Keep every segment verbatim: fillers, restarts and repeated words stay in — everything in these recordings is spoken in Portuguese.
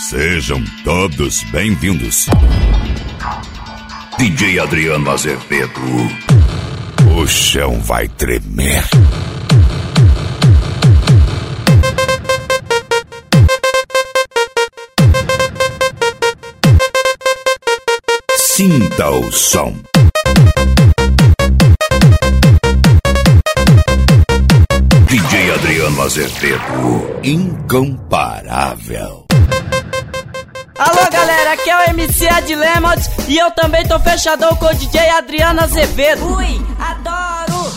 Sejam todos bem-vindos. D J Adriano Azevedo. O chão vai tremer. Sinta o som. D J Adriano Azevedo, incomparável. Alô galera, aqui é o M C Adlemot e eu também tô fechadão com o D J Adriano Azevedo. Ui, adoro!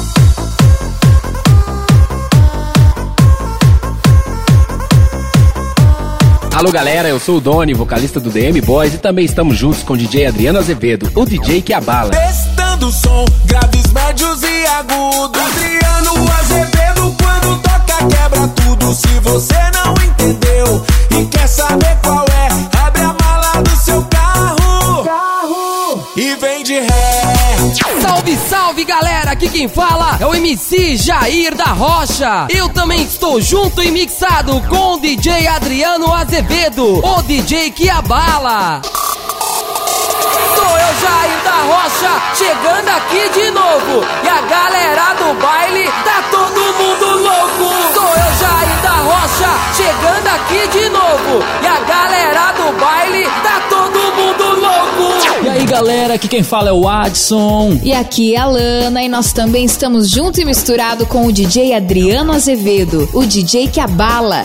Alô galera, eu sou o Doni, vocalista do D M Boys, e também estamos juntos com o D J Adriano Azevedo, o D J que abala. Testando o som, graves, médios e agudos. Adriano Azevedo, quando toca quebra tudo. Se você não entendeu e quer saber qual é, abre a mala do seu carro, carro. E vem de ré. Salve, salve galera, aqui quem fala é o M C Jair da Rocha. Eu também estou junto e mixado com o D J Adriano Azevedo, o D J que abala. Sou eu, Jair da Rocha, chegando aqui de novo. E a galera do baile tá todo mundo louco. Sou eu, Jair da Rocha, chegando aqui de novo. E a galera do baile tá todo mundo louco. E aí galera, aqui quem fala é o Adson. E aqui é a Lana, e nós também estamos junto e misturado com o D J Adriano Azevedo, o D J que abala.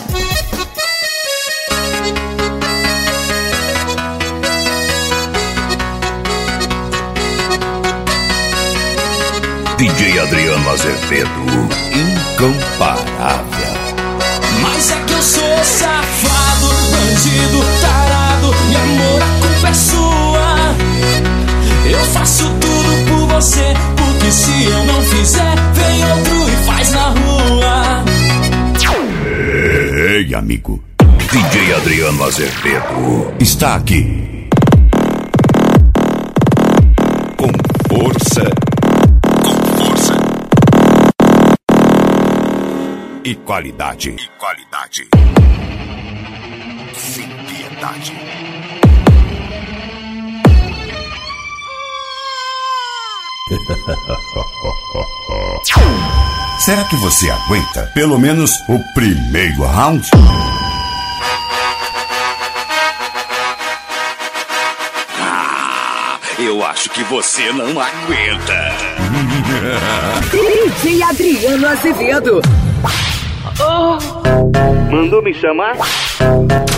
D J Adriano Azevedo, incomparável. Mas é que eu sou safado, bandido, tarado. E amor, a culpa é sua. Eu faço tudo por você, porque se eu não fizer, vem outro e faz na rua. Ei, amigo, D J Adriano Azevedo está aqui. Com força. E qualidade. E qualidade. Sem piedade. Será que você aguenta pelo menos o primeiro round? Ah, eu acho que você não aguenta. D J Adriano Azevedo. Oh. Mandou me chamar?